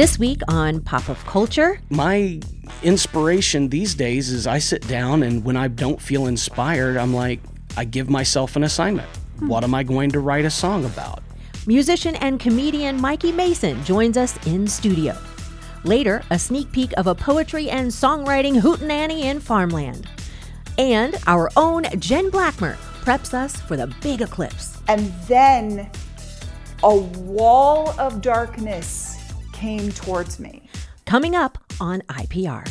This week on Pop of Culture. My inspiration these days is I sit down and when I don't feel inspired, I'm like, I give myself an assignment. What am I going to write a song about? Musician and comedian Mikey Mason joins us in studio. Later, a sneak peek of a poetry and songwriting hootenanny in farmland. And our own Jen Blackmer preps us for the big eclipse. And then a wall of darkness came towards me. Coming up on IPR.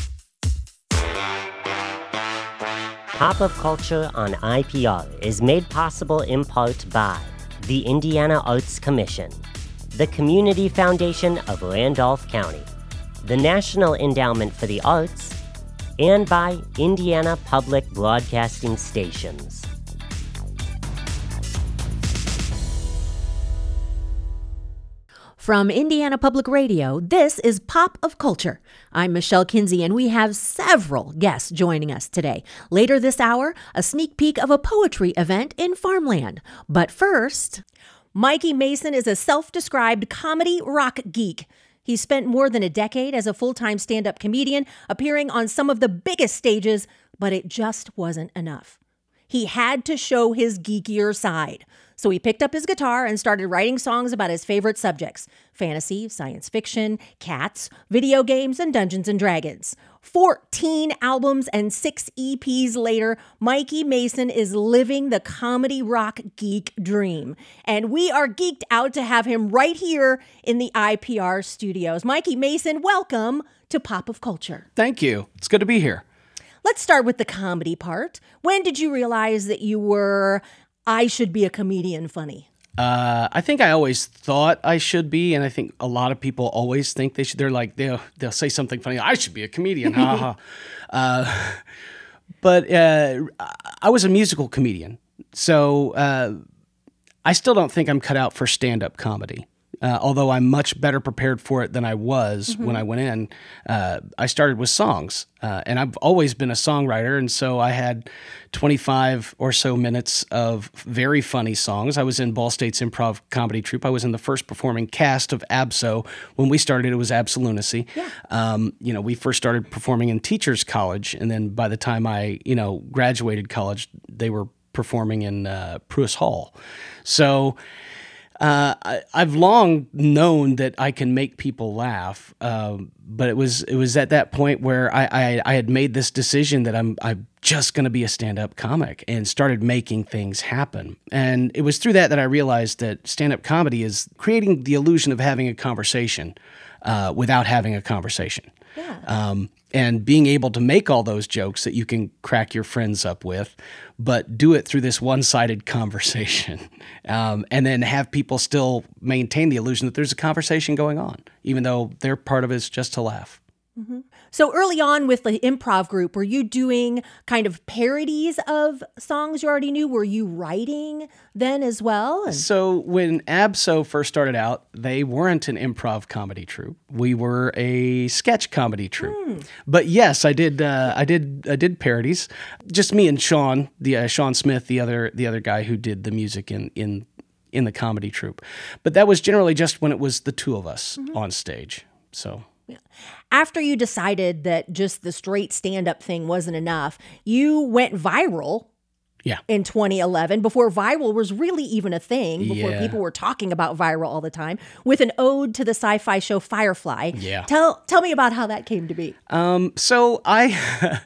Pop of Culture on IPR is made possible in part by the Indiana Arts Commission, the Community Foundation of Randolph County, the National Endowment for the Arts, and by Indiana Public Broadcasting Stations. From Indiana Public Radio, this is Pop of Culture. I'm Michelle Kinsey, and we have several guests joining us today. Later this hour, a sneak peek of a poetry event in farmland. But first, Mikey Mason is a self-described comedy rock geek. He spent more than a decade as a full-time stand-up comedian, appearing on some of the biggest stages, but it just wasn't enough. He had to show his geekier side. So he picked up his guitar and started writing songs about his favorite subjects: fantasy, science fiction, cats, video games, and Dungeons and Dragons. 14 albums and 6 EPs later, Mikey Mason is living the comedy rock geek dream. And we are geeked out to have him right here in the IPR studios. Mikey Mason, welcome to Pop of Culture. Thank you. It's good to be here. Let's start with the comedy part. When did you realize that you were, I should be a comedian funny? I think I always thought I should be, and I think a lot of people always think they should. They're like, they'll say something funny. I should be a comedian, ha ha. But I was a musical comedian, so I still don't think I'm cut out for stand-up comedy. Although I'm much better prepared for it than I was when I went in. I started with songs, and I've always been a songwriter, and so I had 25 or so minutes of very funny songs. I was in Ball State's improv comedy troupe. I was in the first performing cast of ABSO. When we started, it was Absolunacy. Yeah. We first started performing in Teachers College, and then by the time I, graduated college, they were performing in Pruitt Hall. So I've long known that I can make people laugh, but it was at that point where I had made this decision that I'm just going to be a stand-up comic and started making things happen. And it was through that I realized that stand-up comedy is creating the illusion of having a conversation without having a conversation. Yeah. And being able to make all those jokes that you can crack your friends up with, but do it through this one-sided conversation. And then have people still maintain the illusion that there's a conversation going on, even though their part of it is just to laugh. Mm-hmm. So early on with the improv group, were you doing kind of parodies of songs you already knew? Were you writing then as well? So when ABSO first started out, they weren't an improv comedy troupe. We were a sketch comedy troupe. But yes, I did parodies. Just me and Sean, Sean Smith, the other guy who did the music in the comedy troupe. But that was generally just when it was the two of us on stage. So. After you decided that just the straight stand-up thing wasn't enough, you went viral in 2011, before viral was really even a thing, before people were talking about viral all the time, with an ode to the sci-fi show Firefly. Yeah. Tell me about how that came to be. So I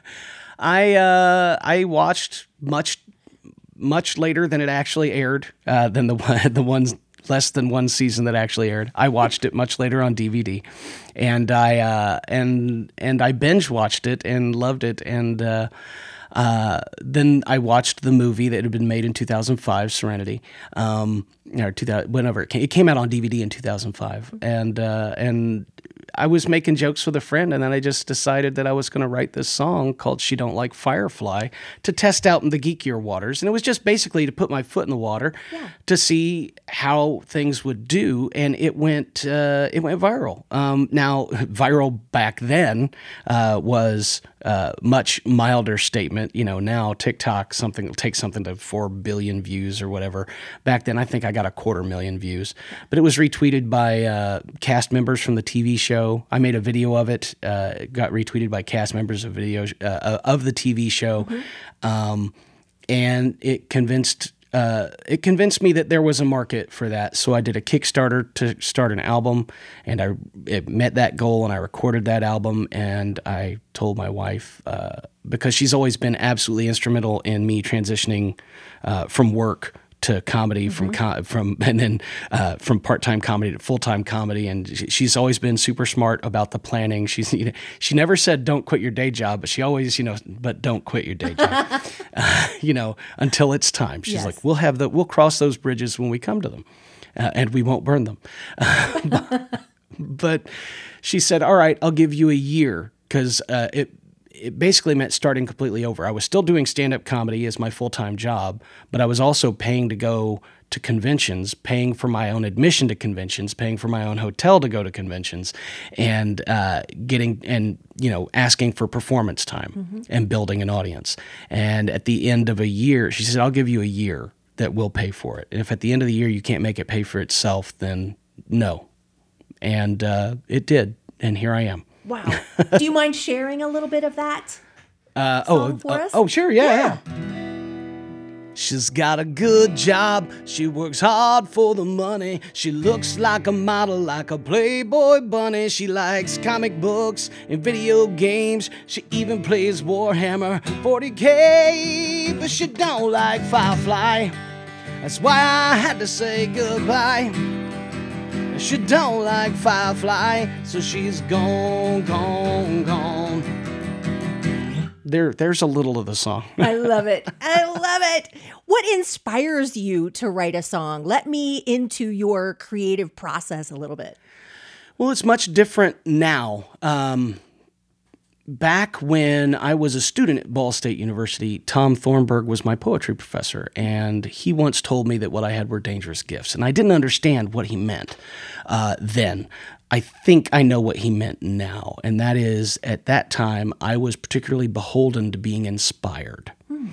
watched much later than it actually aired, than the ones less than one season that actually aired. I watched it much later on DVD, and I binge watched it and loved it. And then I watched the movie that had been made in 2005, Serenity, or 2000, whenever it came out on DVD in 2005, and I was making jokes with a friend, and then I just decided that I was going to write this song called She Don't Like Firefly to test out in the geekier waters. And it was just basically to put my foot in the water to see how things would do. And it went viral. Now, viral back then was much milder statement. Now TikTok will take something to 4 billion views or whatever. Back then, I think I got 250,000 views, but it was retweeted by cast members from the TV show. I made a video of it. It got retweeted by cast members of videos of the TV show, and it convinced me that there was a market for that. So I did a Kickstarter to start an album, and it met that goal, and I recorded that album. And I told my wife, because she's always been absolutely instrumental in me transitioning from work to comedy, from part-time comedy to full-time comedy, and she's always been super smart about the planning. She never said don't quit your day job, but she always but don't quit your day job, until it's time. She's like, we'll cross those bridges when we come to them, and we won't burn them. But she said, all right, I'll give you a year, because it basically meant starting completely over. I was still doing stand-up comedy as my full-time job, but I was also paying to go to conventions, paying for my own admission to conventions, paying for my own hotel to go to conventions, and asking for performance time and building an audience. And at the end of a year, she said, I'll give you a year that will pay for it. And if at the end of the year you can't make it pay for itself, then no. And it did. And here I am. Wow. Do you mind sharing a little bit of that song for us? Oh, sure. Yeah. She's got a good job. She works hard for the money. She looks like a model, like a Playboy bunny. She likes comic books and video games. She even plays Warhammer 40K. But she don't like Firefly. That's why I had to say goodbye. She don't like Firefly, so she's gone. There's a little of the song. I love it. What inspires you to write a song? Let me into your creative process a little bit. Well, it's much different now. Back when I was a student at Ball State University, Tom Thornburg was my poetry professor, and he once told me that what I had were dangerous gifts, and I didn't understand what he meant then. I think I know what he meant now, and that is, at that time, I was particularly beholden to being inspired.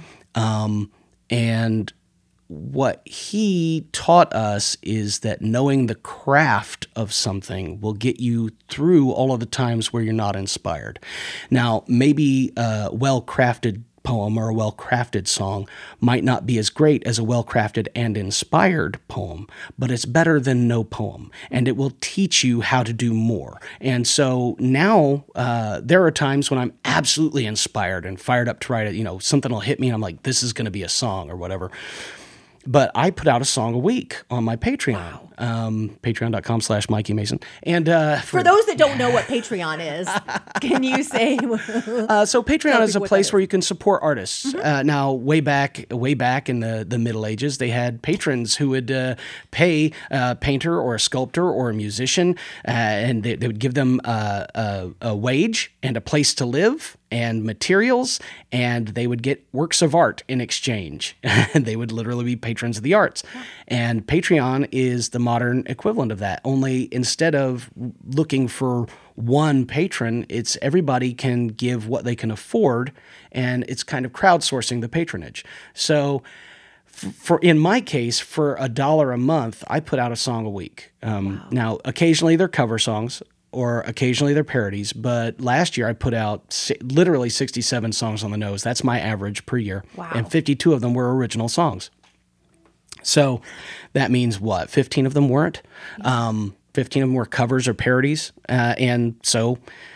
And what he taught us is that knowing the craft of something will get you through all of the times where you're not inspired. Now, maybe a well-crafted poem or a well-crafted song might not be as great as a well-crafted and inspired poem, but it's better than no poem, and it will teach you how to do more. And so now there are times when I'm absolutely inspired and fired up to write it. Something will hit me and I'm like, this is going to be a song or whatever. But I put out a song a week on my Patreon, patreon.com/Mikey Mason. And for those that don't know what Patreon is, can you say? So Patreon is a place where you can support artists. Now, way back in the Middle Ages, they had patrons who would pay a painter or a sculptor or a musician, and they would give them a wage and a place to live and materials, and they would get works of art in exchange. And they would literally be patrons of the arts. And Patreon is the modern equivalent of that. Only instead of looking for one patron, it's everybody can give what they can afford, and it's kind of crowdsourcing the patronage. So in my case, for $1 a month, I put out a song a week. Now, occasionally they're cover songs, or occasionally they're parodies, but last year I put out literally 67 songs on the nose. That's my average per year. Wow. And 52 of them were original songs. So that means what? 15 of them weren't. 15 of them were covers or parodies. And so,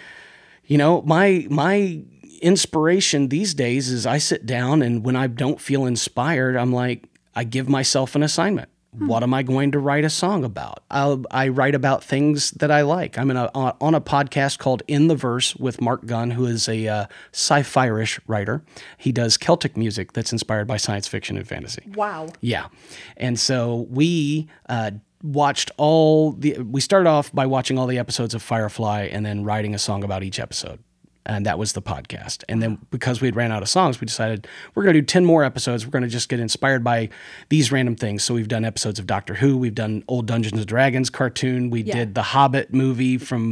my inspiration these days is I sit down, and when I don't feel inspired, I'm like, I give myself an assignment. What am I going to write a song about? I write about things that I like. I'm on a podcast called In the Verse with Mark Gunn, who is a sci-fi-ish writer. He does Celtic music that's inspired by science fiction and fantasy. Wow. Yeah. And so we we started off by watching all the episodes of Firefly and then writing a song about each episode. And that was the podcast. And then because we had ran out of songs, we decided we're going to do 10 more episodes. We're going to just get inspired by these random things. So we've done episodes of Doctor Who. We've done old Dungeons & Dragons cartoon. We did the Hobbit movie from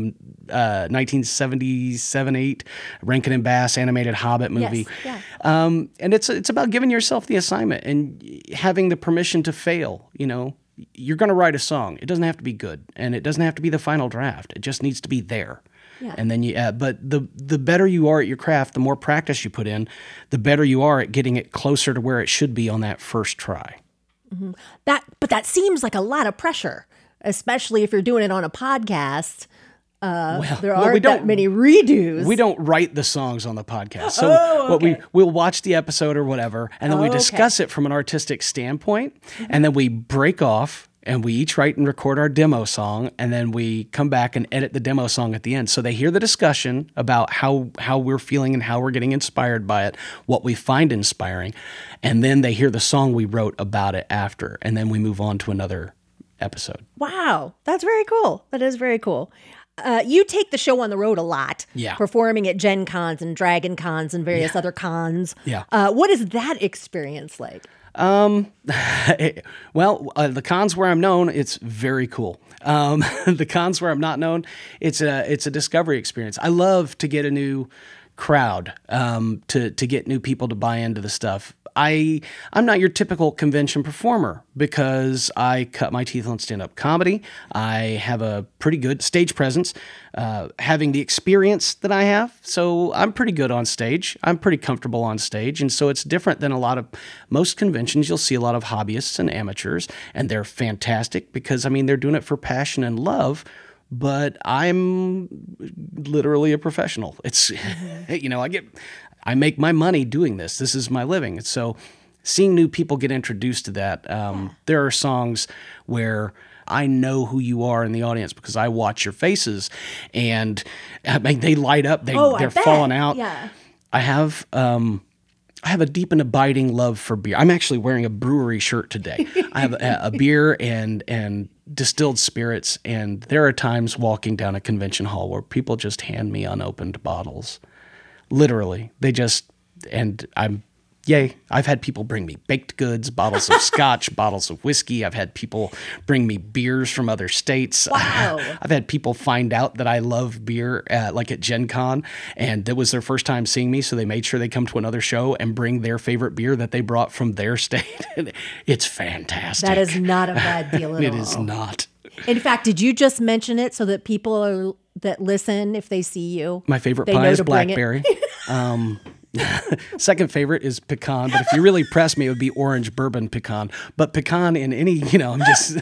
1977-8 Rankin and Bass animated Hobbit movie. Yes, yeah. And it's about giving yourself the assignment and having the permission to fail. You're going to write a song. It doesn't have to be good, and it doesn't have to be the final draft. It just needs to be there. Yeah. And then but the better you are at your craft, the more practice you put in, the better you are at getting it closer to where it should be on that first try. Mm-hmm. But that seems like a lot of pressure, especially if you're doing it on a podcast. There aren't that many redos. We don't write the songs on the podcast. So we'll watch the episode or whatever, and then we discuss it from an artistic standpoint, and then we break off. And we each write and record our demo song, and then we come back and edit the demo song at the end. So they hear the discussion about how we're feeling and how we're getting inspired by it, what we find inspiring, and then they hear the song we wrote about it after, and then we move on to another episode. Wow, that's very cool. That is very cool. You take the show on the road a lot, performing at Gen Cons and Dragon Cons and various other cons. Yeah. What is that experience like? The cons where I'm known, it's very cool. The cons where I'm not known, it's a discovery experience. I love to get a new crowd, to get new people to buy into the stuff. I'm not your typical convention performer because I cut my teeth on stand-up comedy. I have a pretty good stage presence, having the experience that I have. So I'm pretty good on stage. I'm pretty comfortable on stage. And so it's different than most conventions. You'll see a lot of hobbyists and amateurs, and they're fantastic because, they're doing it for passion and love. But I'm literally a professional. It's, I make my money doing this. This is my living. So seeing new people get introduced to that, there are songs where I know who you are in the audience because I watch your faces, and they light up. They're falling out. Yeah. I have a deep and abiding love for beer. I'm actually wearing a brewery shirt today. I have a beer and distilled spirits, and there are times walking down a convention hall where people just hand me unopened bottles. Literally, I've had people bring me baked goods, bottles of scotch, bottles of whiskey. I've had people bring me beers from other states. Wow. I've had people find out that I love beer, like at Gen Con, and it was their first time seeing me, so they made sure they come to another show and bring their favorite beer that they brought from their state. It's fantastic. That is not a bad deal at all. It is not. In fact, did you just mention it so that people that listen, if they see you, my favorite pie is blackberry. Second favorite is pecan, but if you really press me, it would be orange bourbon pecan. But pecan in any, I'm just...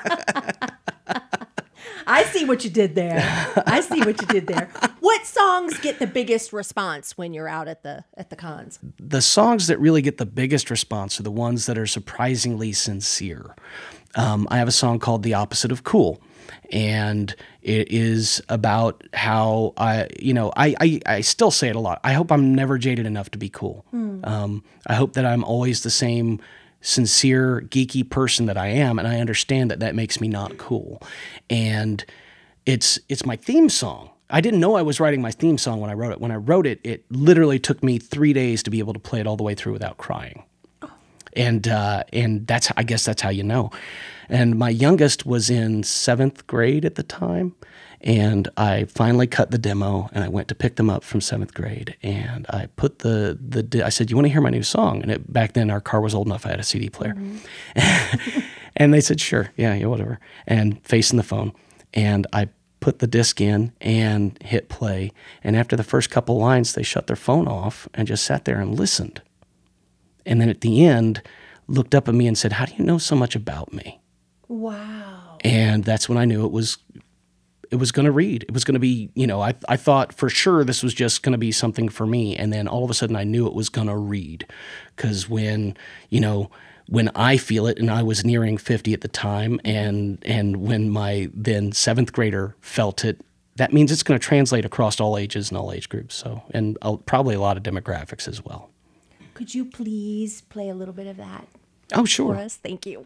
I see what you did there. What songs get the biggest response when you're out at the cons? The songs that really get the biggest response are the ones that are surprisingly sincere. I have a song called "The Opposite of Cool," and it is about how I still say it a lot. I hope I'm never jaded enough to be cool. I hope that I'm always the same sincere, geeky person that I am, and I understand that makes me not cool. And it's my theme song. I didn't know I was writing my theme song when I wrote it. When I wrote it, it literally took me 3 days to be able to play it all the way through without crying. And I guess that's how you know. And my youngest was in 7th grade at the time, and I finally cut the demo, and I went to pick them up from 7th grade, and I put I said, "You want to hear my new song?" And back then our car was old enough I had a CD player. Mm-hmm. And they said, "Sure, yeah, whatever." And facing the phone, and I put the disc in and hit play, and after the first couple lines, they shut their phone off and just sat there and listened. And then at the end, looked up at me and said, "How do you know so much about me?" Wow. And that's when I knew it was going to read. It was going to be, I thought for sure this was just going to be something for me. And then all of a sudden I knew it was going to read. Because when I feel it, and I was nearing 50 at the time, and when my then 7th grader felt it, that means it's going to translate across all ages and all age groups. So, and probably a lot of demographics as well. Could you please play a little bit of that? Oh, sure. For us? Thank you.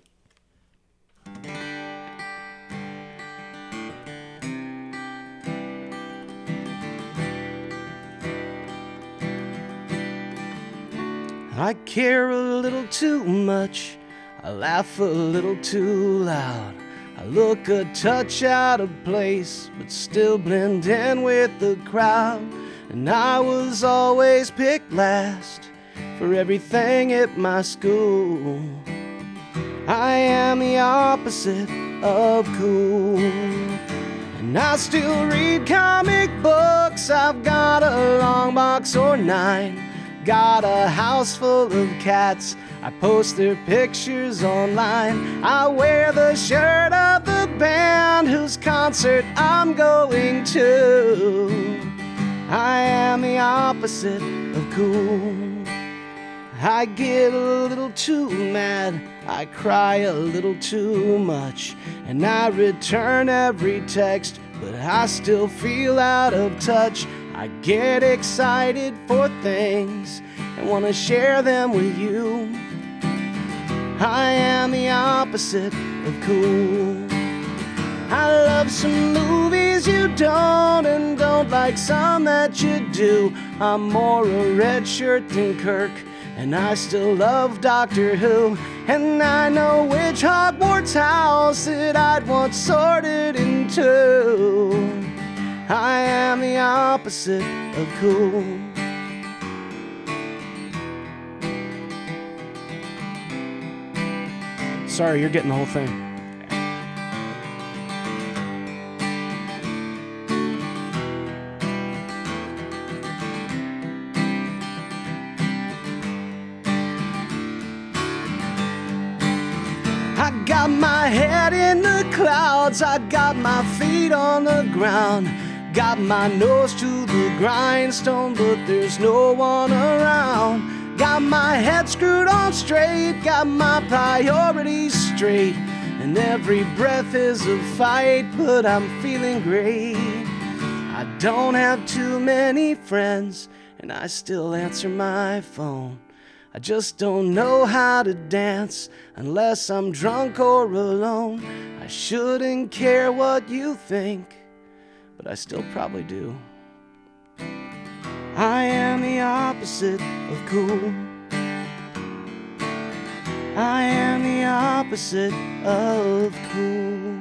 I care a little too much. I laugh a little too loud. I I look a touch out of place, but still blend in with the crowd. And I was always picked last for everything at my school. I am the opposite of cool. And I still read comic books. I've got a long box or 9. Got a house full of cats. I post their pictures online. I wear the shirt of the band whose concert I'm going to. I am the opposite of cool. I get a little too mad. I cry a little too much. And I return every text, but I still feel out of touch. I get excited for things and want to share them with you. I am the opposite of cool. I love some movies you don't, and don't like some that you do. I'm more a red shirt than Kirk, and I still love Doctor Who. And I know which Hogwarts house that I'd want sorted into. I am the opposite of cool. Sorry, you're getting the whole thing. I got my head in the clouds, I got my feet on the ground. Got my nose to the grindstone, but there's no one around. Got my head screwed on straight, got my priorities straight. And every breath is a fight, but I'm feeling great. I don't have too many friends, and I still answer my phone. I just don't know how to dance unless I'm drunk or alone. I shouldn't care what you think, but I still probably do. I am the opposite of cool. I am the opposite of cool.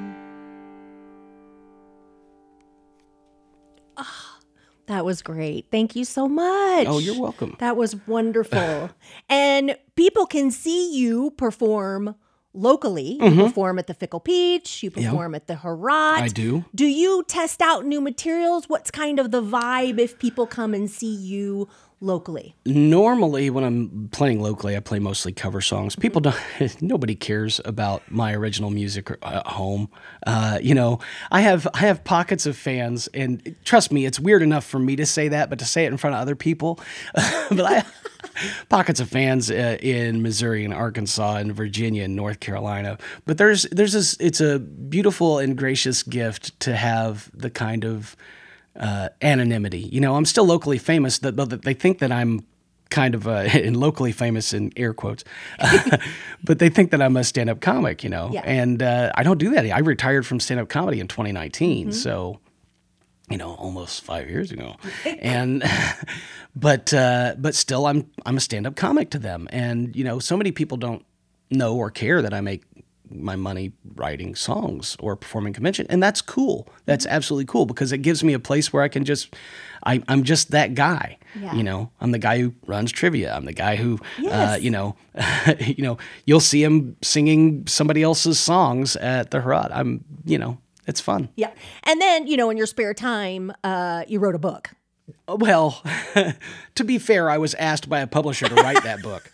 That was great. Thank you so much. Oh, you're welcome. That was wonderful. And people can see you perform locally. You perform at the Fickle Peach. You perform at the Herat. I do. Do you test out new materials? What's kind of the vibe if people come and see you locally? Normally, when I'm playing locally, I play mostly cover songs. People don't, nobody cares about my original music at home. You know, I have pockets of fans, and trust me, it's weird enough for me to say that, but to say it in front of other people, but I pockets of fans in Missouri and Arkansas and Virginia and North Carolina. But there's this, it's a beautiful and gracious gift to have the kind of anonymity. You know, I'm still locally famous, but they think that I'm kind of and locally famous in air quotes, but they think that I'm a stand-up comic, you know, and I don't do that. I retired from stand-up comedy in 2019. So, you know, almost 5 years ago. And, but still I'm a stand-up comic to them. And, you know, so many people don't know or care that I make my money writing songs or performing convention. And that's cool. That's absolutely cool, because it gives me a place where I can just, I'm just that guy. You know, I'm the guy who runs trivia. I'm the guy who, you know, you'll see him singing somebody else's songs at the Herat. I'm, you know, it's fun. Yeah. And then, you know, in your spare time, you wrote a book. Well, to be fair, I was asked by a publisher to write that book.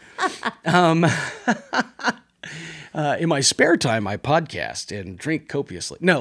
In my spare time, I podcast and drink copiously. No.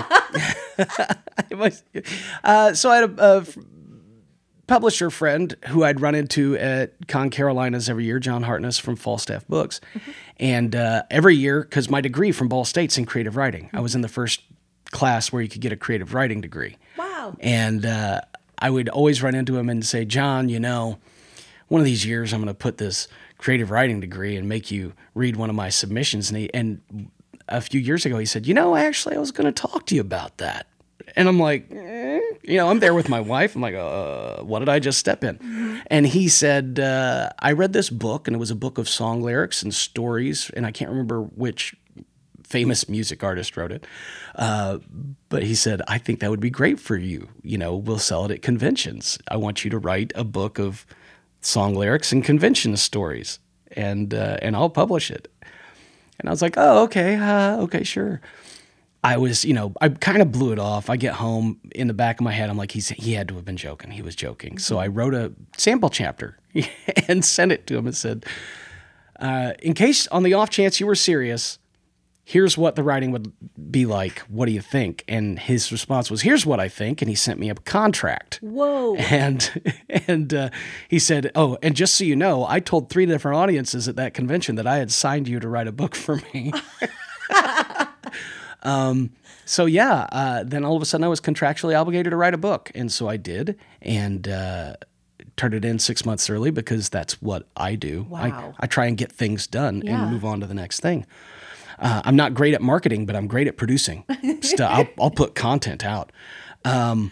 So I had a publisher friend who I'd run into at Con Carolinas every year, John Hartness from Falstaff Books. And every year, because my degree from Ball State's in creative writing, I was in the first class where you could get a creative writing degree. Wow. And I would always run into him and say, John, you know, one of these years I'm going to put this creative writing degree and make you read one of my submissions. And a few years ago, he said, you know, actually, I was going to talk to you about that. And I'm like, you know, I'm there with my wife. I'm like, what did I just step in? And he said, I read this book, and it was a book of song lyrics and stories, and I can't remember which famous music artist wrote it. But he said, I think that would be great for you. You know, we'll sell it at conventions. I want you to write a book of song lyrics and convention stories, and I'll publish it. And I was like, oh, okay, sure. I was, I kind of blew it off. I get home, in the back of my head, I'm like, he had to have been joking. He was joking. So I wrote a sample chapter and sent it to him and said, in case, on the off chance you were serious, here's what the writing would be like. What do you think? And his response was, here's what I think. And he sent me a contract. Whoa. And he said, oh, and just so you know, I told 3 different audiences at that convention that I had signed you to write a book for me. So yeah, then all of a sudden I was contractually obligated to write a book. And so I did, and turned it in 6 months early because that's what I do. Wow. I try and get things done and move on to the next thing. I'm not great at marketing, but I'm great at producing stuff. I'll put content out. So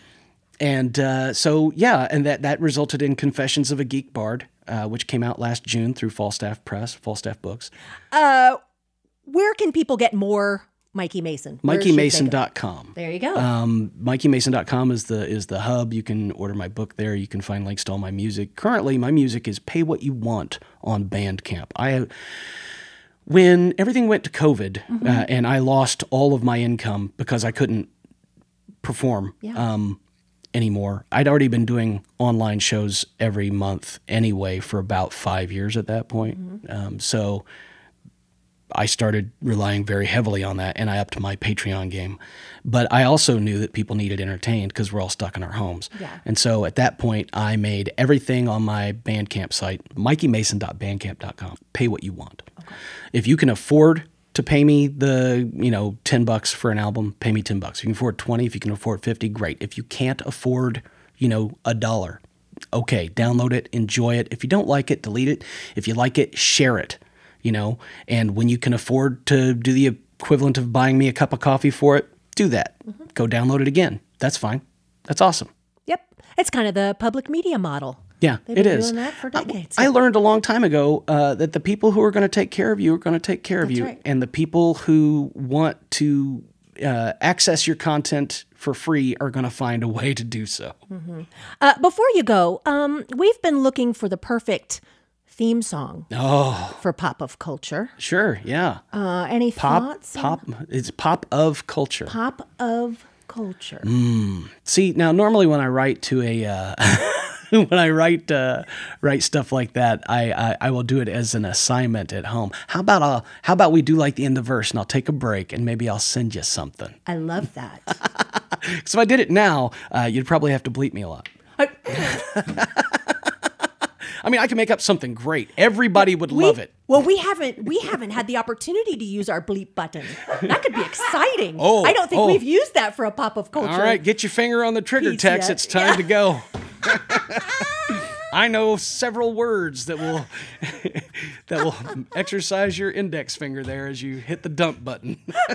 that resulted in Confessions of a Geek Bard, which came out last June through Falstaff Press, Falstaff Books. Where can people get more Mikey Mason? MikeyMason.com. There you go. MikeyMason.com is the hub. You can order my book there. You can find links to all my music. Currently, my music is Pay What You Want on Bandcamp. When everything went to COVID, and I lost all of my income because I couldn't perform anymore, I'd already been doing online shows every month anyway for about 5 years at that point. So I started relying very heavily on that, and I upped my Patreon game. But I also knew that people needed entertained because we're all stuck in our homes. Yeah. And so at that point, I made everything on my Bandcamp site, mikeymason.bandcamp.com. Pay what you want. Okay. If you can afford to pay me the, $10 for an album, pay me $10. If you can afford 20, if you can afford 50, great. If you can't afford, $1, okay, download it, enjoy it. If you don't like it, delete it. If you like it, share it. And when you can afford to do the equivalent of buying me a cup of coffee for it, do that. Go download it again. That's fine. That's awesome. Yep. It's kind of the public media model. Yeah, They've it been is. doing that for decades. I learned a long time ago that the people who are going to take care of you are going to take care of you. Right. And the people who want to access your content for free are going to find a way to do so. Before you go, we've been looking for the perfect theme song for Pop of Culture. Sure, yeah. Any thoughts? It's Pop of Culture. Pop of Culture. See, now normally when I write to write stuff like that, I will do it as an assignment at home. How about we do like the end of the verse, and I'll take a break, and maybe I'll send you something. I love that. So if I did it now, you'd probably have to bleep me a lot. I mean, I can make up something great. Everybody would love it. Well, we haven't had the opportunity to use our bleep button. That could be exciting. I don't think we've used that for a Pop of Culture. All right, get your finger on the trigger, Tex. It's time to go. I know several words that will exercise your index finger there as you hit the dump button.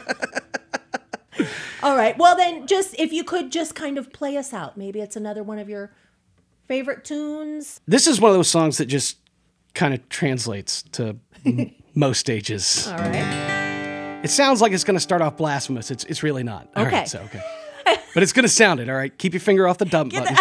All right. Well, then, if you could just kind of play us out. Maybe it's another one of your favorite tunes. This is one of those songs that just kind of translates to most stages. All right. It sounds like it's going to start off blasphemous. It's really not. Okay. All right, so, okay. But it's going to sound it, all right? Keep your finger off the dump button.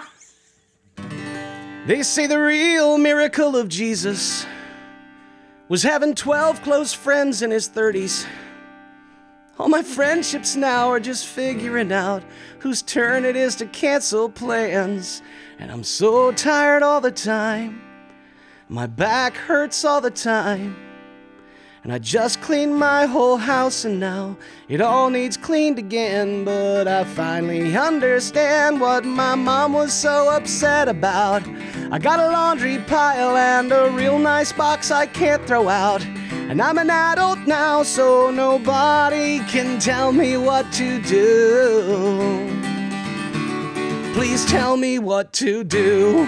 They say the real miracle of Jesus was having 12 close friends in his 30s. All my friendships now are just figuring out whose turn it is to cancel plans. And I'm so tired all the time. My back hurts all the time. And I just cleaned my whole house and now it all needs cleaned again. But I finally understand what my mom was so upset about. I got a laundry pile and a real nice box I can't throw out. And I'm an adult now, so nobody can tell me what to do. Please tell me what to do.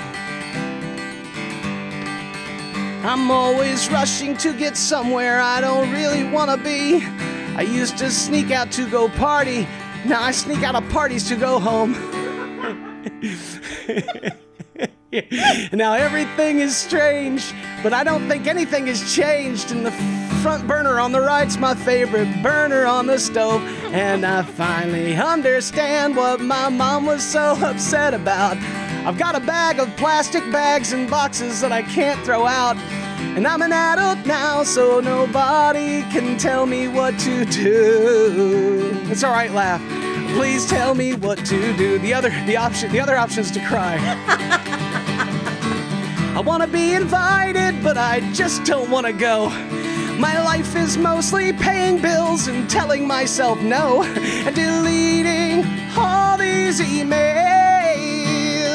I'm always rushing to get somewhere I don't really want to be. I used to sneak out to go party. Now I sneak out of parties to go home. Now everything is strange, but I don't think anything has changed in the front burner on the right's my favorite burner on the stove. And I finally understand what my mom was so upset about. I've got a bag of plastic bags and boxes that I can't throw out. And I'm an adult now, so nobody can tell me what to do. It's all right, laugh. Please tell me what to do. The other option is to cry. I want to be invited, but I just don't want to go. My life is mostly paying bills and telling myself no, and deleting all these emails.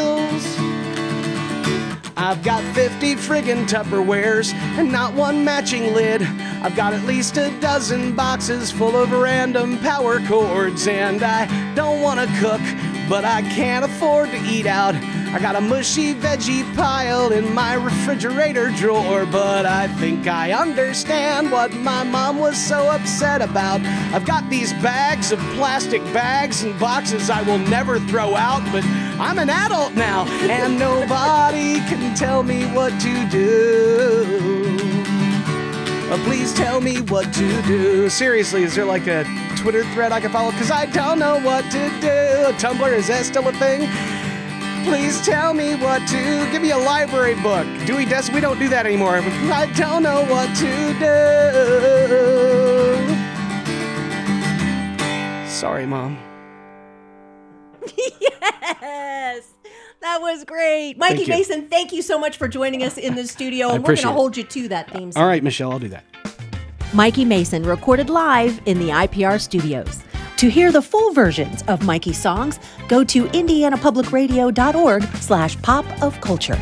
I've got 50 friggin' Tupperwares and not one matching lid. I've got at least a dozen boxes full of random power cords, and I don't want to cook, but I can't afford to eat out. I got a mushy veggie pile in my refrigerator drawer, but I think I understand what my mom was so upset about. I've got these bags of plastic bags and boxes I will never throw out, but I'm an adult now, and nobody can tell me what to do. Please tell me what to do. Seriously, is there like a Twitter thread I can follow? Because I don't know what to do. Tumblr, is that still a thing? Please tell me what to. Give me a library book. Dewey Decimal. We don't do that anymore. I don't know what to do. Sorry, Mom. Yes. That was great. Mikey Mason, thank you so much for joining us in the studio. And we're going to hold you to that theme song. All right, Michelle, I'll do that. Mikey Mason recorded live in the IPR studios. To hear the full versions of Mikey's songs, go to indianapublicradio.org/popofculture.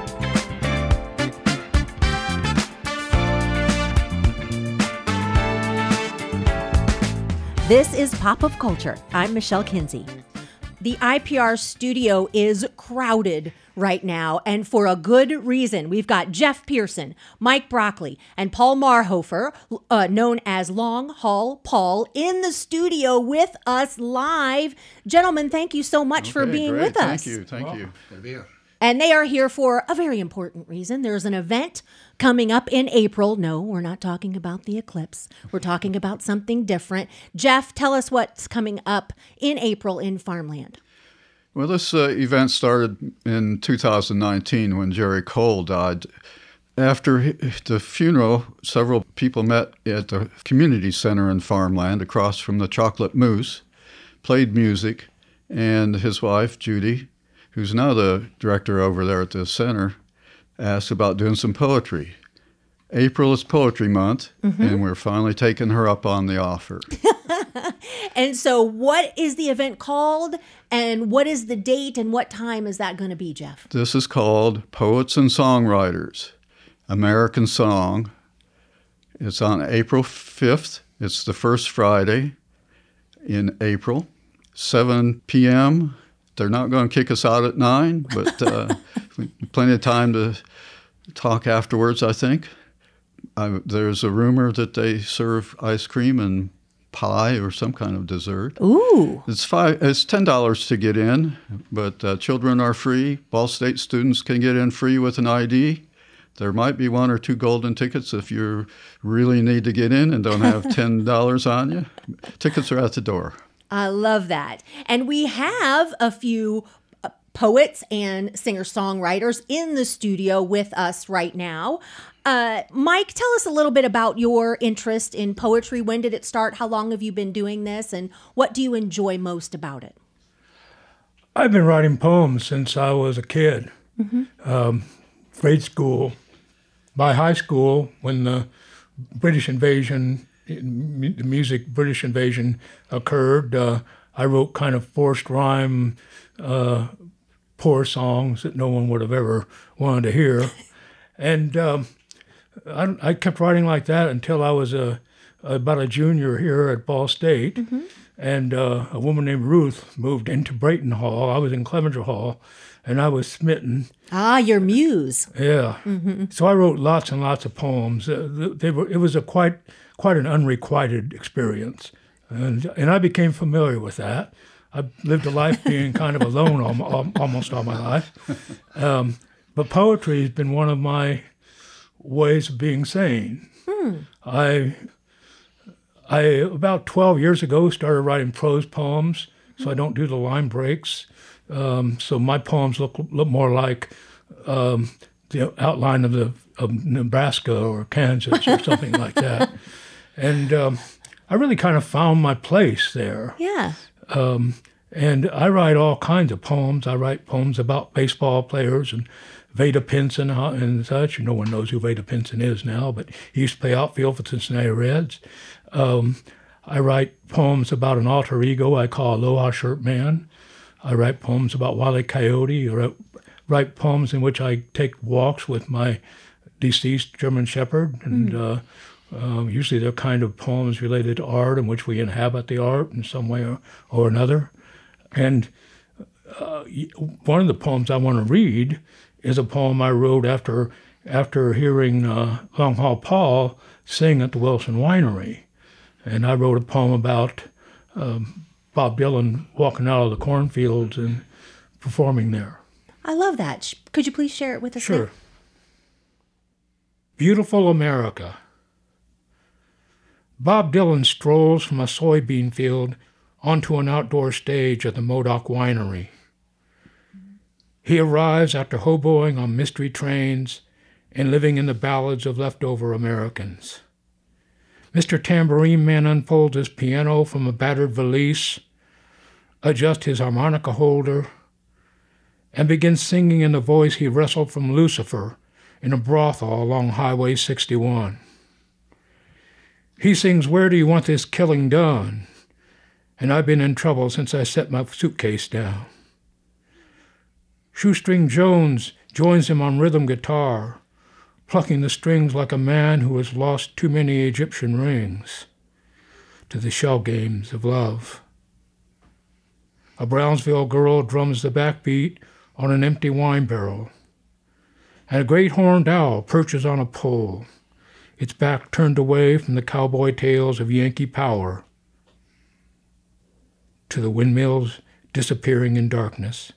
This is Pop of Culture. I'm Michelle Kinsey. The IPR studio is crowded right now, and for a good reason. We've got Jeff Pearson, Mike Broccoli, and Paul Marhofer, known as Long Haul Paul, in the studio with us live. Gentlemen, thank you so much for being with us. Thank you. And they are here for a very important reason. There's an event coming up in April. No, we're not talking about the eclipse. We're talking about something different. Jeff, tell us what's coming up in April in Farmland. Well, this event started in 2019 when Jerry Cole died. After the funeral, several people met at the community center in Farmland across from the Chocolate Moose, played music, and his wife, Judy, who's now the director over there at the center, asked about doing some poetry. April is Poetry Month, and we're finally taking her up on the offer. And so what is the event called, and what is the date, and what time is that going to be, Jeff? This is called Poets and Songwriters, American Song. It's on April 5th. It's the first Friday in April, 7 p.m. They're not going to kick us out at 9, but plenty of time to talk afterwards, I think. There's a rumor that they serve ice cream and pie or some kind of dessert. Ooh. It's $10 to get in, but children are free. Ball State students can get in free with an ID. There might be 1 or 2 golden tickets if you really need to get in and don't have $10 on you. Tickets are at the door. I love that. And we have a few poets and singer-songwriters in the studio with us right now. Mike, tell us a little bit about your interest in poetry. When did it start? How long have you been doing this? And what do you enjoy most about it? I've been writing poems since I was a kid. Grade school. By high school, when the British invasion, the music British invasion occurred, I wrote kind of forced rhyme, poor songs that no one would have ever wanted to hear. And I kept writing like that until I was about a junior here at Ball State. And a woman named Ruth moved into Brayton Hall. I was in Clevenger Hall, and I was smitten. Ah, your muse. Yeah. So I wrote lots and lots of poems. It was quite an unrequited experience. And I became familiar with that. I lived a life being kind of alone almost all my life. But poetry has been one of my ways of being sane. I about 12 years ago started writing prose poems, so I don't do the line breaks. So my poems look more like the outline of Nebraska or Kansas or something like that. And I really kind of found my place there. Yeah. And I write all kinds of poems. I write poems about baseball players and Vada Pinson and such. No one knows who Vada Pinson is now, but he used to play outfield for the Cincinnati Reds. I write poems about an alter ego I call Aloha Shirt Man. I write poems about Wile E. Coyote. I write poems in which I take walks with my deceased German Shepherd. And usually they're kind of poems related to art in which we inhabit the art in some way or another. And one of the poems I want to read is a poem I wrote after hearing Long Haul Paul sing at the Wilson Winery. And I wrote a poem about Bob Dylan walking out of the cornfields and performing there. I love that. Could you please share it with us? Sure. Now? Beautiful America. Bob Dylan strolls from a soybean field onto an outdoor stage at the Modoc Winery. He arrives after hoboing on mystery trains and living in the ballads of leftover Americans. Mr. Tambourine Man unfolds his piano from a battered valise, adjusts his harmonica holder, and begins singing in the voice he wrestled from Lucifer in a brothel along Highway 61. He sings, "Where do you want this killing done?" And I've been in trouble since I set my suitcase down. Shoestring Jones joins him on rhythm guitar, plucking the strings like a man who has lost too many Egyptian rings to the shell games of love. A Brownsville girl drums the backbeat on an empty wine barrel, and a great horned owl perches on a pole, its back turned away from the cowboy tales of Yankee power to the windmills disappearing in darkness.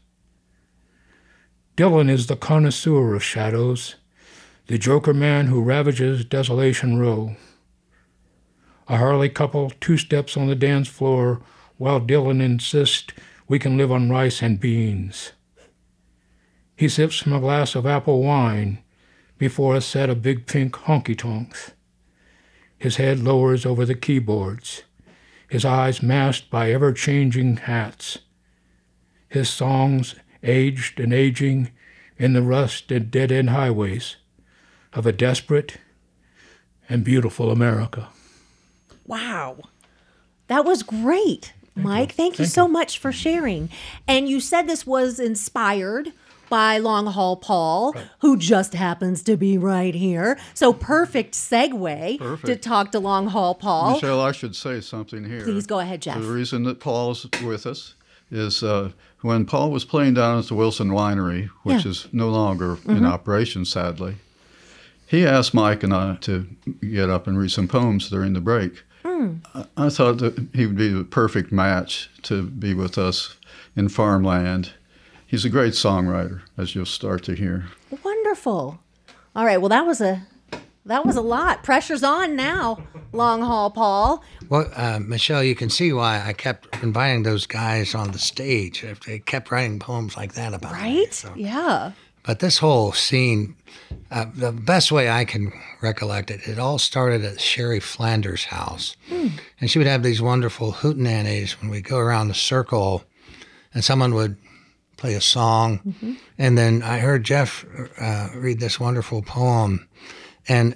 Dylan is the connoisseur of shadows, the joker man who ravages Desolation Row. A Harley couple 2 steps on the dance floor while Dylan insists we can live on rice and beans. He sips from a glass of apple wine before a set of big pink honky-tonks. His head lowers over the keyboards, his eyes masked by ever-changing hats. His songs aged and aging in the rust and dead-end highways of a desperate and beautiful America. Wow. That was great, Mike. Thank you so much for sharing. And you said this was inspired by Long Haul Paul, who just happens to be right here. So perfect segue to talk to Long Haul Paul. Michelle, I should say something here. Please go ahead, Jeff. The reason that Paul's with us is when Paul was playing down at the Wilson Winery, which is no longer in operation, sadly, he asked Mike and I to get up and read some poems during the break. I thought that he would be the perfect match to be with us in farmland. He's a great songwriter, as you'll start to hear. Wonderful. All right. Well, that was a lot. Pressure's on now, Long Haul Paul. Well, Michelle, you can see why I kept inviting those guys on the stage. If they kept writing poems like that about me. Right? So. Yeah. But this whole scene, the best way I can recollect it, it all started at Sherry Flanders' house. And she would have these wonderful hootenannies when we go around the circle and someone would play a song. And then I heard Jeff read this wonderful poem. And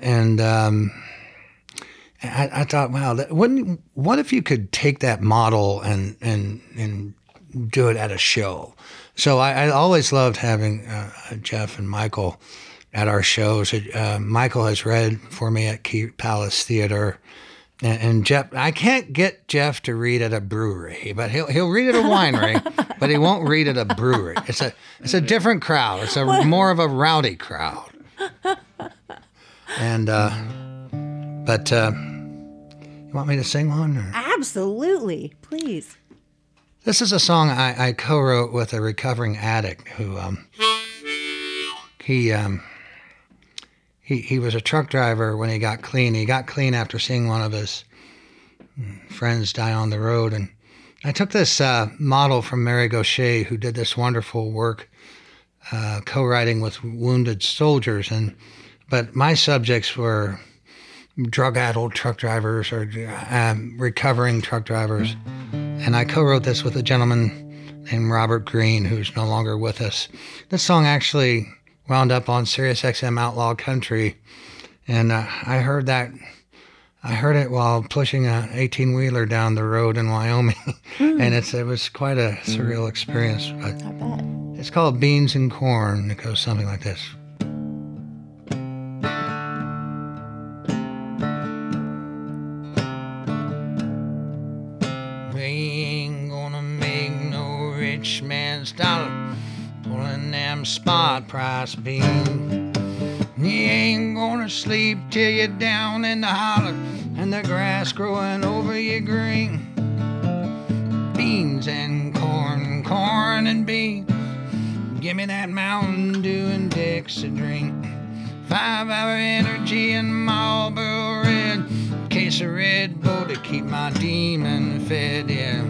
I thought, wow, what if you could take that model and do it at a show? So I always loved having Jeff and Michael at our shows. Michael has read for me at Key Palace Theater. And Jeff, I can't get Jeff to read at a brewery, but he'll read at a winery, but he won't read at a brewery. It's a different crowd. It's more of a rowdy crowd. And but you want me to sing one? Or? Absolutely, please. This is a song I co-wrote with a recovering addict who he was a truck driver when he got clean. He got clean after seeing one of his friends die on the road. And I took this model from Mary Gaucher, who did this wonderful work co-writing with wounded soldiers. But my subjects were drug-addled truck drivers or recovering truck drivers. And I co-wrote this with a gentleman named Robert Greene, who's no longer with us. This song actually wound up on Sirius XM Outlaw Country, and I heard it while pushing an 18-wheeler down the road in Wyoming, and it was quite a surreal experience. But I bet. it's called Beans and Corn. It goes something like this. We ain't gonna make no rich man's dollar pulling them spot price beans. You ain't gonna sleep till you're down in the holler and the grass growing over your green. Beans and corn, corn and beans. Give me that Mountain Dew and Dixie drink. 5-hour energy and Marlboro Red. Case of Red Bull to keep my demon fed, yeah.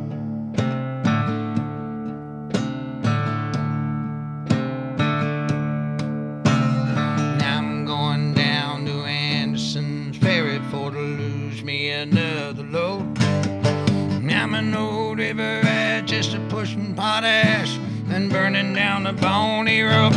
Now I'm going down to Anderson's Ferry for to lose me another load. I'm an old river rat, just a pushing potash and burning down the bony rope.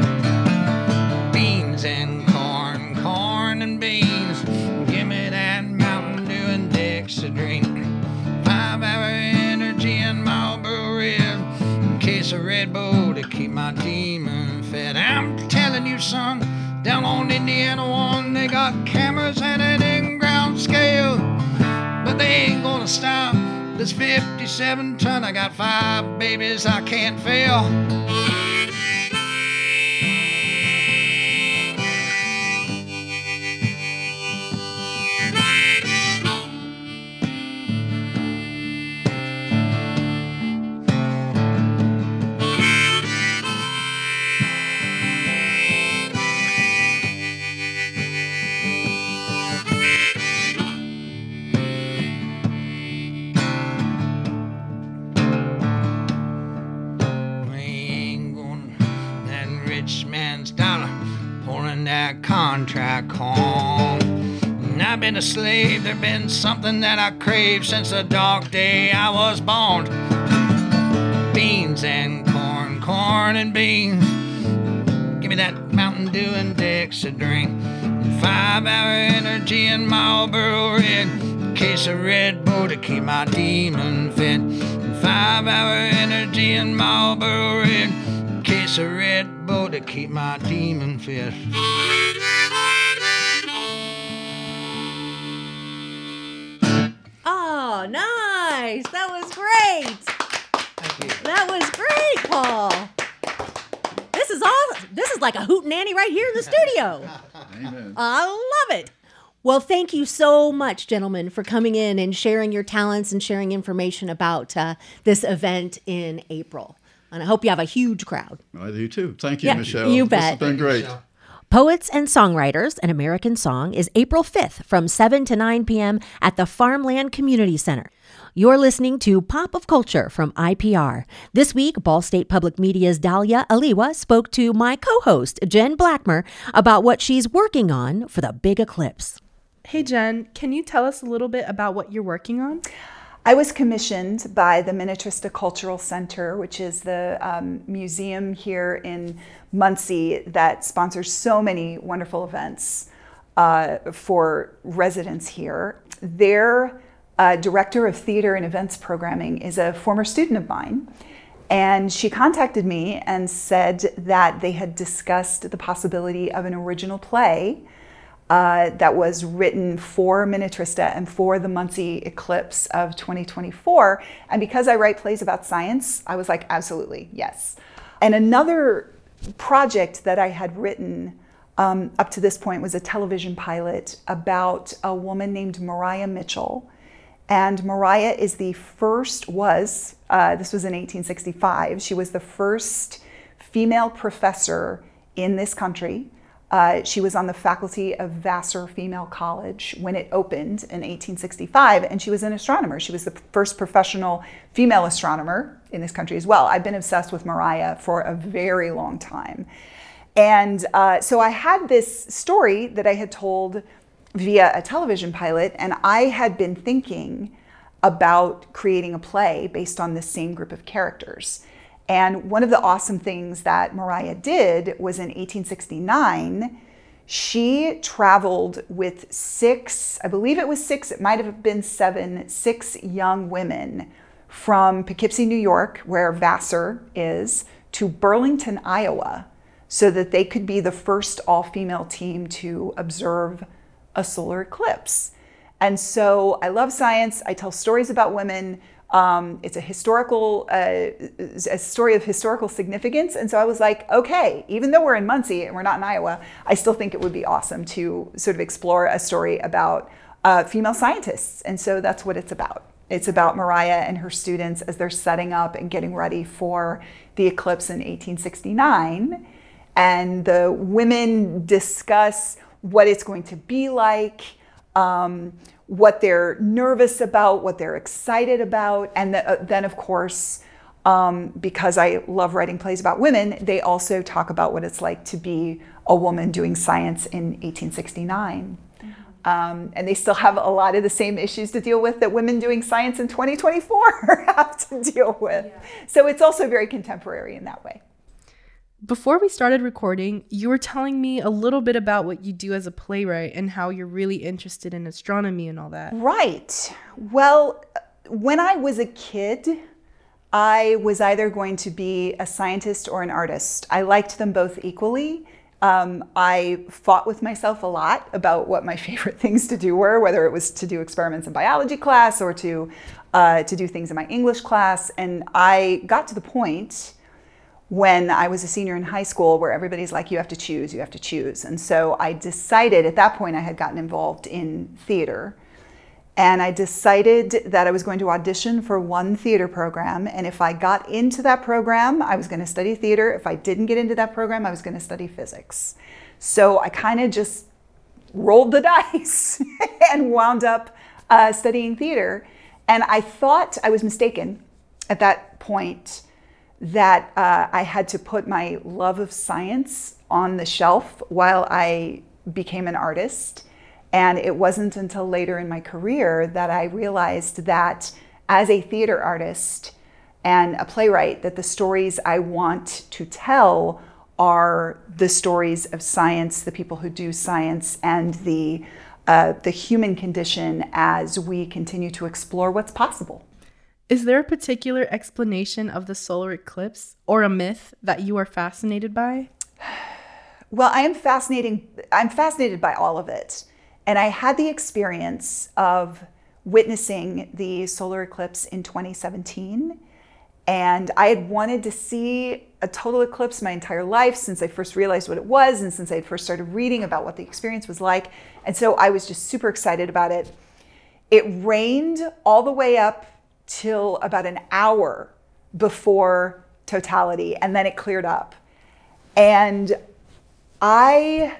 Beans and corn, corn and beans. Give me that Mountain Dew and Dixie drink. 5-hour energy and Marlboro Red. Case of Red Bull to keep my demon fed. I'm telling you, son, down on Indiana 1, they got cameras and an in-ground scale. But they ain't gonna stop this 57 ton. I got 5 babies I can't fail. Contract home. And I've been a slave, there's been something that I crave since the dark day I was born. Beans and corn, corn and beans. Give me that Mountain Dew and Dixie drink. 5-hour energy and Marlboro Red. Case of Red Bull to keep my demon fed. 5-hour energy and Marlboro Red. Case of Red Bull to keep my demon fed. Oh, nice. That was great. Thank you. That was great, Paul. This is awesome. This is like a hootenanny right here in the studio. Amen. I love it. Well, thank you so much, gentlemen, for coming in and sharing your talents and sharing information about this event in April. And I hope you have a huge crowd. I do too. Thank you, Yeah, Michelle. you This bet. has been great. Poets and Songwriters, An American Song, is April 5th from 7 to 9 p.m. at the Farmland Community Center. You're listening to Pop of Culture from IPR. This week, Ball State Public Media's Dahlia Aliwa spoke to my co-host, Jen Blackmer, about what she's working on for the big eclipse. Hey, Jen, can you tell us a little bit about what you're working on? I was commissioned by the Minnetrista Cultural Center, which is the museum here in Muncie that sponsors so many wonderful events for residents here. Their director of theater and events programming is a former student of mine, and she contacted me and said that they had discussed the possibility of an original play that was written for Minnetrista and for the Muncie eclipse of 2024. And because I write plays about science, I was like, absolutely, yes. And another project that I had written up to this point was a television pilot about a woman named Mariah Mitchell. And Mariah is this was in 1865, she was the first female professor in this country She was on the faculty of Vassar Female College when it opened in 1865, and she was an astronomer. She was the first professional female astronomer in this country as well. I've been obsessed with Mariah for a very long time. And so I had this story that I had told via a television pilot, and I had been thinking about creating a play based on this same group of characters. And one of the awesome things that Mariah did was in 1869, she traveled with six, I believe it was six, it might have been seven, six young women from Poughkeepsie, New York, where Vassar is, to Burlington, Iowa, so that they could be the first all-female team to observe a solar eclipse. And so I love science. I tell stories about women. It's a story of historical significance. And so I was like, okay, even though we're in Muncie and we're not in Iowa, I still think it would be awesome to sort of explore a story about female scientists. And so that's what it's about. It's about Mariah and her students as they're setting up and getting ready for the eclipse in 1869. And the women discuss what it's going to be like, what they're nervous about, what they're excited about. And then, of course, because I love writing plays about women, they also talk about what it's like to be a woman doing science in 1869. And they still have a lot of the same issues to deal with that women doing science in 2024 have to deal with. Yeah. So it's also very contemporary in that way. Before we started recording, you were telling me a little bit about what you do as a playwright and how you're really interested in astronomy and all that. Right. Well, when I was a kid, I was either going to be a scientist or an artist. I liked them both equally. I fought with myself a lot about what my favorite things to do were, whether it was to do experiments in biology class or to do things in my English class. And I got to the point when I was a senior in high school where everybody's like, you have to choose, you have to choose. And so I decided, at that point I had gotten involved in theater, and I decided that I was going to audition for one theater program, and if I got into that program, I was going to study theater. If I didn't get into that program, I was going to study physics. So I kind of just rolled the dice and wound up studying theater. And I thought I was mistaken at that point, that I had to put my love of science on the shelf while I became an artist. And it wasn't until later in my career that I realized that as a theater artist and a playwright, that the stories I want to tell are the stories of science, the people who do science, and the human condition as we continue to explore what's possible. Is there a particular explanation of the solar eclipse or a myth that you are fascinated by? Well, I'm fascinated by all of it. And I had the experience of witnessing the solar eclipse in 2017. And I had wanted to see a total eclipse my entire life since I first realized what it was and since I had first started reading about what the experience was like. And so I was just super excited about it. It rained all the way up till about an hour before totality, and then it cleared up. And I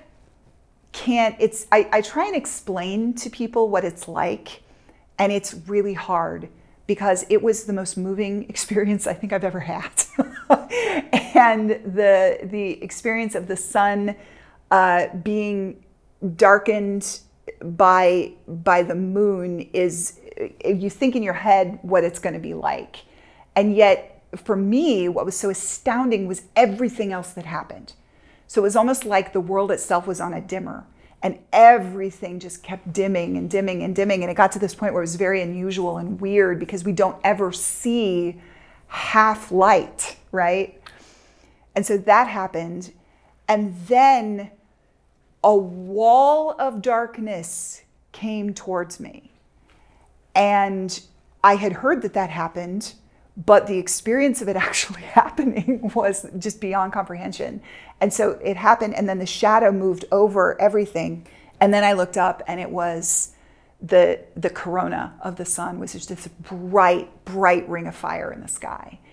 try and explain to people what it's like, and it's really hard because it was the most moving experience I think I've ever had. And the experience of the sun being darkened by the moon is, you think in your head what it's going to be like. And yet, for me, what was so astounding was everything else that happened. So it was almost like the world itself was on a dimmer, and everything just kept dimming and dimming and dimming. And it got to this point where it was very unusual and weird because we don't ever see half light, right? And so that happened. And then a wall of darkness came towards me. And I had heard that happened, but the experience of it actually happening was just beyond comprehension. And so it happened, and then the shadow moved over everything. And then I looked up, and it was the corona of the sun was just this bright, bright ring of fire in the sky.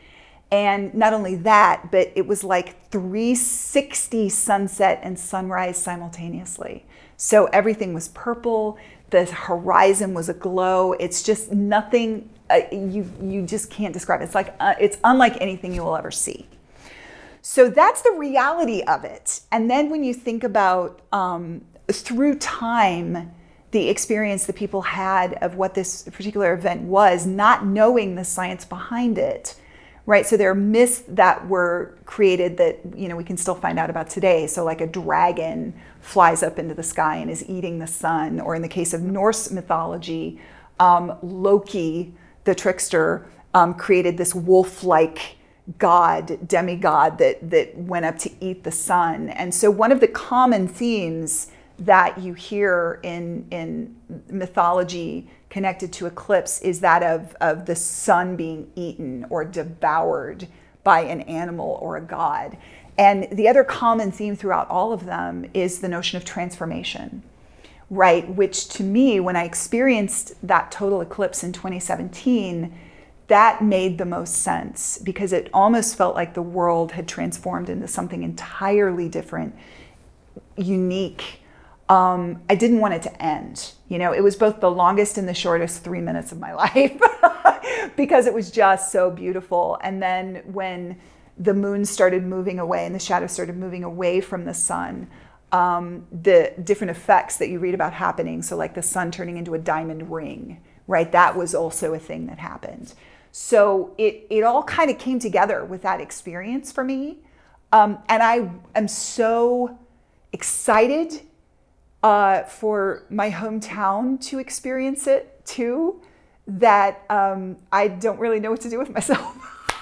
And not only that, but it was like 360 sunset and sunrise simultaneously. So everything was purple. The horizon was aglow. It's just nothing, you just can't describe it. It's like, it's unlike anything you will ever see. So that's the reality of it. And then when you think about through time, the experience that people had of what this particular event was, not knowing the science behind it, right? So there are myths that were created that, you know, we can still find out about today. So like a dragon flies up into the sky and is eating the sun. Or in the case of Norse mythology, Loki, the trickster, created this wolf-like demigod that went up to eat the sun. And so one of the common themes that you hear in mythology connected to eclipse is that of the sun being eaten or devoured by an animal or a god. And the other common theme throughout all of them is the notion of transformation, right? Which to me, when I experienced that total eclipse in 2017, that made the most sense because it almost felt like the world had transformed into something entirely different, unique. I didn't want it to end. You know, it was both the longest and the shortest 3 minutes of my life because it was just so beautiful. And then when the moon started moving away and the shadows started moving away from the sun, the different effects that you read about happening, so like the sun turning into a diamond ring, right? That was also a thing that happened. So it all kind of came together with that experience for me. And I am so excited for my hometown to experience it too, that I don't really know what to do with myself.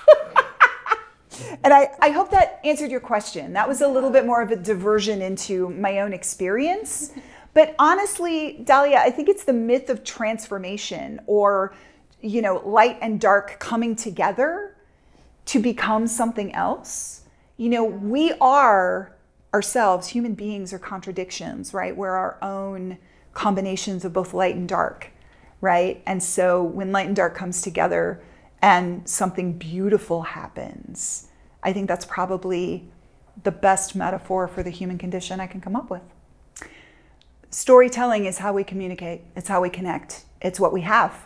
And I hope that answered your question. That was a little bit more of a diversion into my own experience. But honestly, Dahlia, I think it's the myth of transformation, or, you know, light and dark coming together to become something else. You know, we are ourselves, human beings, are contradictions, right? We're our own combinations of both light and dark, right? And so when light and dark comes together and something beautiful happens, I think that's probably the best metaphor for the human condition I can come up with. Storytelling is how we communicate. It's how we connect. It's what we have.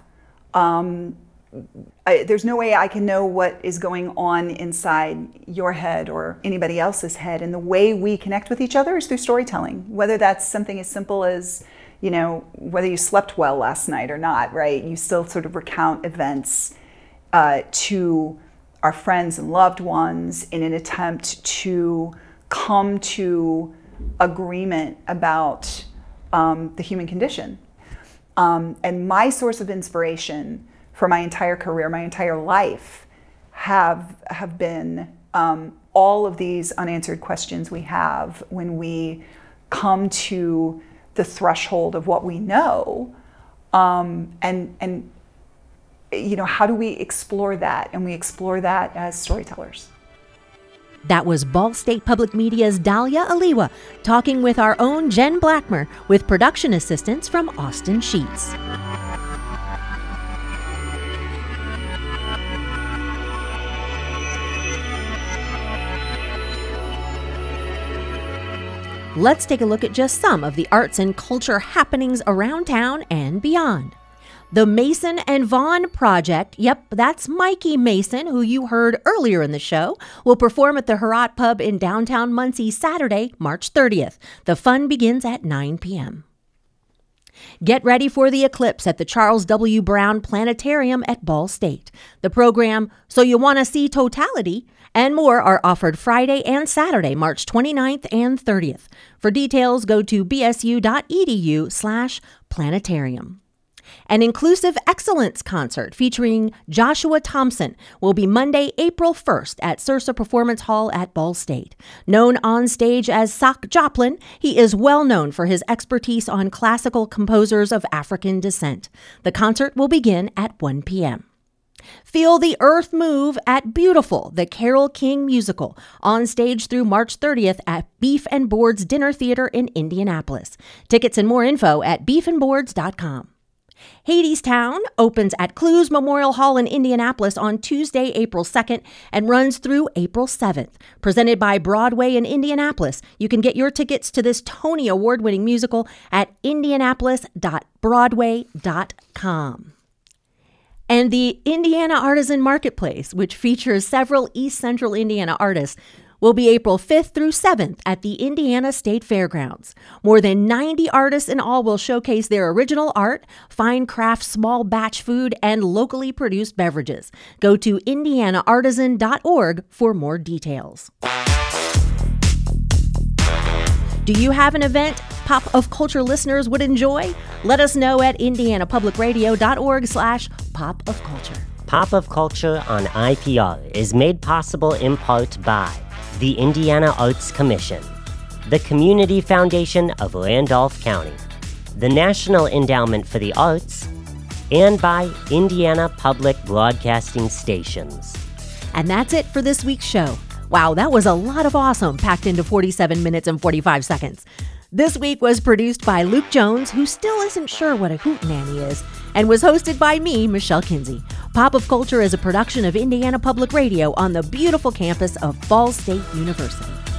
There's no way I can know what is going on inside your head or anybody else's head. And the way we connect with each other is through storytelling, whether that's something as simple as, you know, whether you slept well last night or not, right? You still sort of recount events to our friends and loved ones in an attempt to come to agreement about the human condition. And my source of inspiration for my entire career, my entire life, have been all of these unanswered questions we have when we come to the threshold of what we know, and you know, how do we explore that? And we explore that as storytellers. That was Ball State Public Media's Dahlia Aliwa talking with our own Jen Blackmer, with production assistance from Austin Sheets. Let's take a look at just some of the arts and culture happenings around town and beyond. The Mason and Vaughn Project, yep, that's Mikey Mason, who you heard earlier in the show, will perform at the Herat Pub in downtown Muncie Saturday, March 30th. The fun begins at 9 p.m. Get ready for the eclipse at the Charles W. Brown Planetarium at Ball State. The program, So You Want to See Totality, and more are offered Friday and Saturday, March 29th and 30th. For details, go to bsu.edu/planetarium. An Inclusive Excellence Concert featuring Joshua Thompson will be Monday, April 1st at Sursa Performance Hall at Ball State. Known on stage as Sock Joplin, he is well known for his expertise on classical composers of African descent. The concert will begin at 1 p.m. Feel the Earth Move at Beautiful, the Carole King musical, on stage through March 30th at Beef and Boards Dinner Theater in Indianapolis. Tickets and more info at beefandboards.com. Hadestown opens at Clues Memorial Hall in Indianapolis on Tuesday, April 2nd and runs through April 7th. Presented by Broadway in Indianapolis. You can get your tickets to this Tony Award-winning musical at indianapolis.broadway.com. And the Indiana Artisan Marketplace, which features several East Central Indiana artists, will be April 5th through 7th at the Indiana State Fairgrounds. More than 90 artists in all will showcase their original art, fine craft, small batch food, and locally produced beverages. Go to indianaartisan.org for more details. Do you have an event Pop of Culture listeners would enjoy? Let us know at indianapublicradio.org/popofculture. Pop of Culture on IPR is made possible in part by the Indiana Arts Commission, the Community Foundation of Randolph County, the National Endowment for the Arts, and by Indiana Public Broadcasting Stations. And that's it for this week's show. Wow, that was a lot of awesome packed into 47 minutes and 45 seconds. This week was produced by Luke Jones, who still isn't sure what a hootenanny is, and was hosted by me, Michelle Kinsey. Pop of Culture is a production of Indiana Public Radio on the beautiful campus of Falls State University.